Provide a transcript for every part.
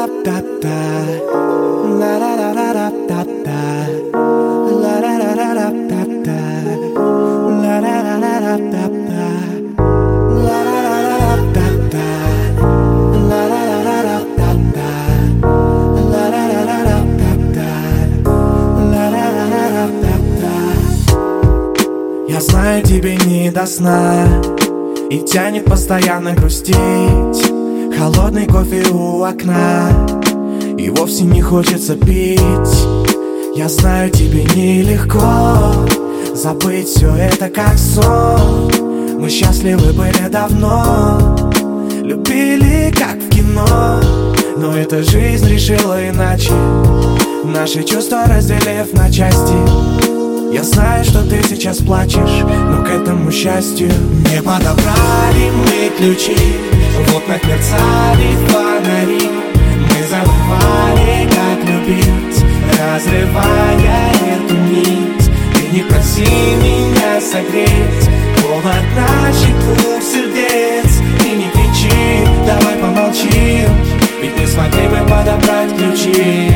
Я знаю, тебе не до сна и тянет постоянно грустить. Холодный кофе у окна и вовсе не хочется пить. Я знаю, тебе нелегко забыть все это как сон. Мы счастливы были давно, любили как в кино. Но эта жизнь решила иначе, наши чувства разделив на части. Я знаю, что ты сейчас плачешь, но к этому счастью не подобрали мы ключи. В окнах мерцали фонари, мы забывали, как любить, разрывая эту нить. Ты не проси меня согреть холод наших двух сердец. И не кричи, давай помолчим, ведь не смогли бы подобрать ключи.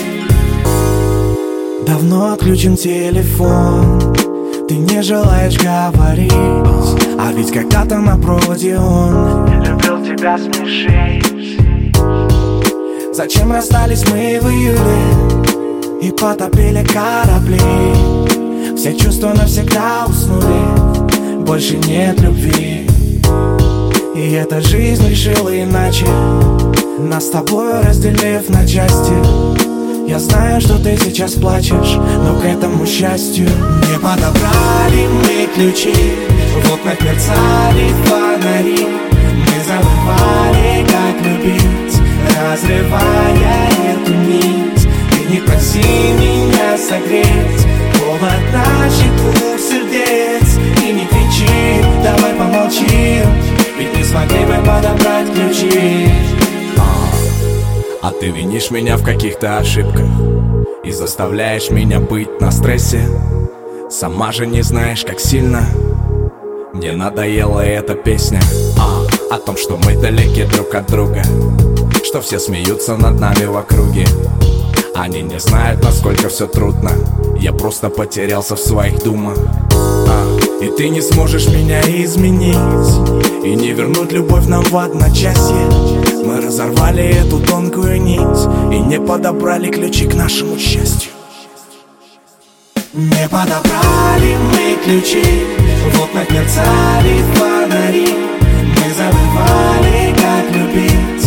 Давно отключен телефон, ты не желаешь говорить, а ведь когда-то на проводе он любил тебя смешить. Зачем расстались мы в июле и потопили корабли? Все чувства навсегда уснули, больше нет любви. И эта жизнь решила иначе, нас с тобой разделив на части. Я знаю, что ты сейчас плачешь, но к этому счастью не подобрали мы ключи. В окнах мерцали фонари, мы забывали, как любить, разрывая эту нить. Ты не проси меня согреть холод наших двух сердец. И не кричи, давай помолчим, ведь не смогли бы подобрать ключи. А ты винишь меня в каких-то ошибках и заставляешь меня быть на стрессе. Сама же не знаешь, как сильно мне надоела эта песня о том, что мы далеки друг от друга, что все смеются над нами в округе. Они не знают, насколько все трудно, я просто потерялся в своих думах. И ты не сможешь меня изменить и не вернуть любовь нам в одночасье. Мы разорвали эту тонкую нить и не подобрали ключи к нашему счастью. Не подобрали мы ключи, в окнах мерцали фонари, мы забывали, как любить,